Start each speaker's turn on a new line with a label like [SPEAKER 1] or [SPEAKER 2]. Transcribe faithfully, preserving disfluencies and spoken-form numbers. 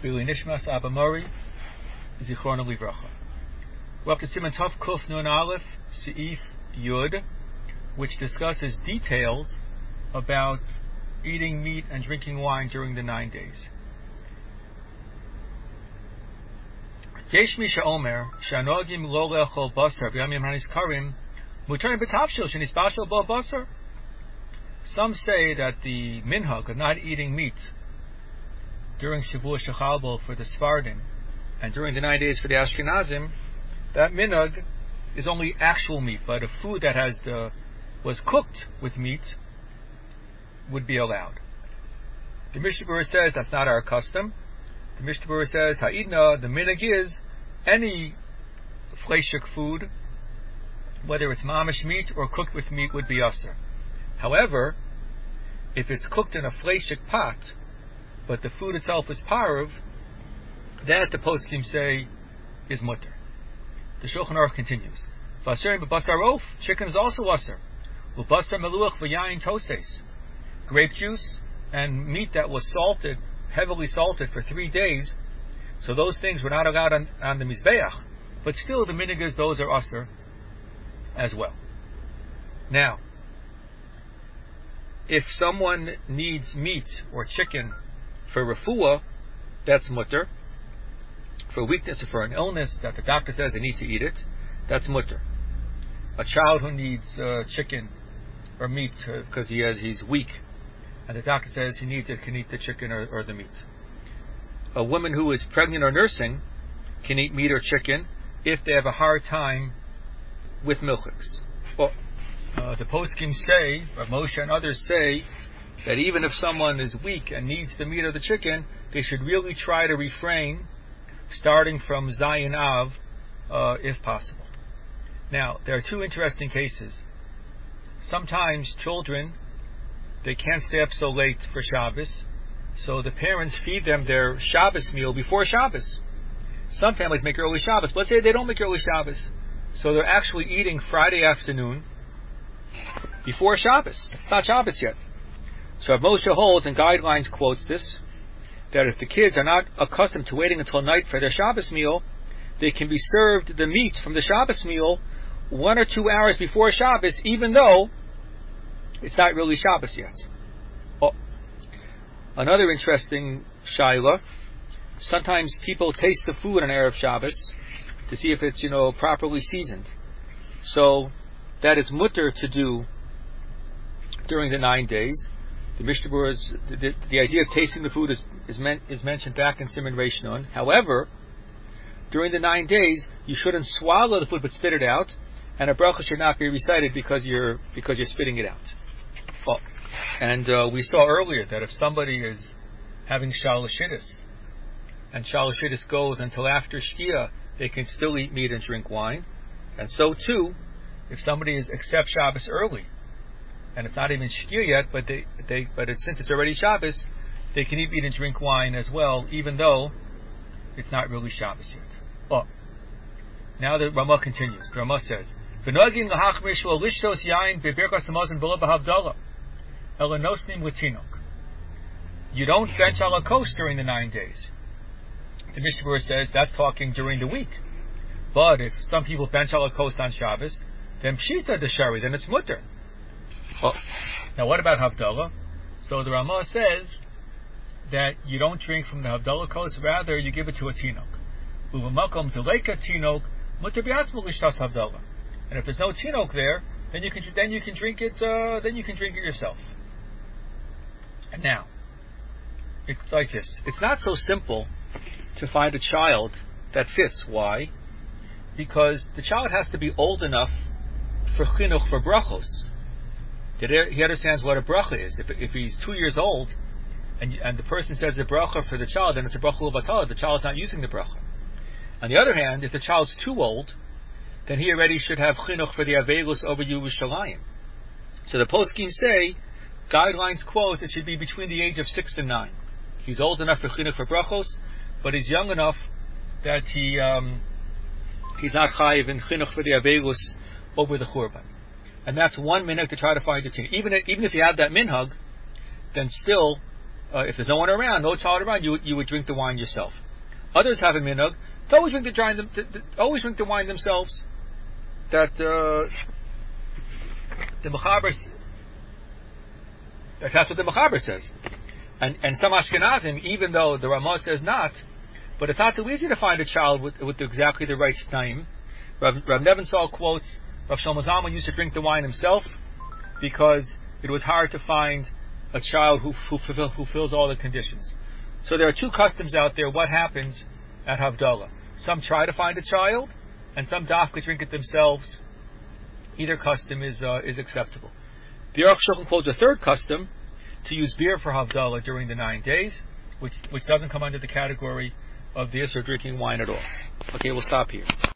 [SPEAKER 1] Bili Nishmas Abba Mori, Zichrono Livracha. We're up to Siman Tov Kuf Nun Aleph, Seif Yud, which discusses details about eating meat and drinking wine during the nine days. Yesh mi she'omer she'anogim lo le'achol basar b'yamim haniskarim mutarim b'tavshil shenisbashel bo basar. Some say that the minhag of not eating meat during Shavuot Shechalbo for the Sephardim and during the nine days for the Ashkenazim, that minhag is only actual meat, but a food that has the was cooked with meat would be allowed. The Mishnah Berurah says that's not our custom. The Mishnah Berurah says ha'idna, the minhag is any fleishik food, whether it's mamish meat or cooked with meat, would be usher. However, if it's cooked in a fleishik pot, but the food itself is parv, that the poskim say is mutter. The Shulchan Aruch continues. V'aserim b'basar rof, chicken is also usher. V'basar meluach v'yayin toses, grape juice and meat that was salted, heavily salted for three days. So those things were not allowed on, on the mizbeach, but still the minhag, those are usher as well. Now, if someone needs meat or chicken for refuah, that's mutter. For weakness or for an illness that the doctor says they need to eat it, that's mutter. A child who needs uh, chicken or meat because uh, he has he's weak, and the doctor says he needs it, can eat the chicken or, or the meat. A woman who is pregnant or nursing can eat meat or chicken if they have a hard time with milchiks. Well, uh, the poskim say, Rav Moshe and others say, that even if someone is weak and needs the meat or the chicken, they should really try to refrain, starting from Zayin Av, uh, if possible. Now, there are two interesting cases. Sometimes children, they can't stay up so late for Shabbos, so the parents feed them their Shabbos meal before Shabbos. Some families make early Shabbos, but let's say they don't make early Shabbos, so they're actually eating Friday afternoon before Shabbos. It's not Shabbos yet. So Rav Moshe holds and guidelines quotes this, that if the kids are not accustomed to waiting until night for their Shabbos meal, they can be served the meat from the Shabbos meal one or two hours before Shabbos, even though it's not really Shabbos yet. Oh. Another interesting shaila, sometimes people taste the food on Erev Shabbos to see if it's, you know, properly seasoned. So that is mutter to do during the nine days. The Mishnah Berurah, the, the, the idea of tasting the food is is, men, is mentioned back in Siman Reish Nun. However, during the nine days, you shouldn't swallow the food but spit it out, and a bracha should not be recited because you're because you're spitting it out. Well, and uh, we saw earlier that if somebody is having shalashidus, and shalashidus goes until after Shkia, they can still eat meat and drink wine. And so too, if somebody is accept Shabbos early, and it's not even Shkia yet, but they, they, but it, since it's already Shabbos, they can eat meat and drink wine as well, even though it's not really Shabbos yet. Oh, now the Ramah continues. The Ramah says, "V'nogin lahachmish lishtos yain beberkas hamazon b'lo b'havdalah elanosnim l'tinok." You don't bench ala kos during the nine days. The Mishnah Berurah says that's talking during the week. But if some people bench ala kos on Shabbos, then pshita deshari, then it's mutter. Oh. Now what about Havdalah? So the Ramah says that you don't drink from the Havdalah kos, rather you give it to a tinok. Uvamakom deleka tinok mutter biatzmo lishtas Havdalah. And if there's no tinok there, then you can then you can drink it. Uh, then you can drink it yourself. And now it's like this. It's not so simple to find a child that fits. Why? Because the child has to be old enough for chinuch, for brachos. He understands what a bracha is. If, if he's two years old, and and the person says the bracha for the child, then it's a bracha l'vatala. The child's not using the bracha. On the other hand, if the child's too old, then he already should have chinuch for the avelus over Yerushalayim. So the poskim say, guidelines quote, it should be between the age of six and nine. He's old enough for chinuch for brachos, but he's young enough that he um, he's not chayiv in chinuch for the avelus over the churban. And that's one minhag to try to find the tin. Even if, even if you have that minhag, then still uh, if there's no one around, no child around, you you would drink the wine yourself. Others have a minhag to always drink the wine, to, to, to always drink the wine themselves. That uh, the Mechaber, that that's what the Mechaber says, and and some Ashkenazim, even though the Ramah says not, but it's not so easy to find a child with with exactly the right time. Rav, Rav Nebenzahl quotes Rav Shlomo Zalman used to drink the wine himself because it was hard to find a child who who, fulfill, who fills all the conditions. So there are two customs out there. What happens at Havdalah? Some try to find a child, and some dafka drink it themselves. Either custom is uh, is acceptable. The Aruch Shulchan quotes a third custom to use beer for Havdalah during the nine days, which which doesn't come under the category of the Isser drinking wine at all. Okay, we'll stop here.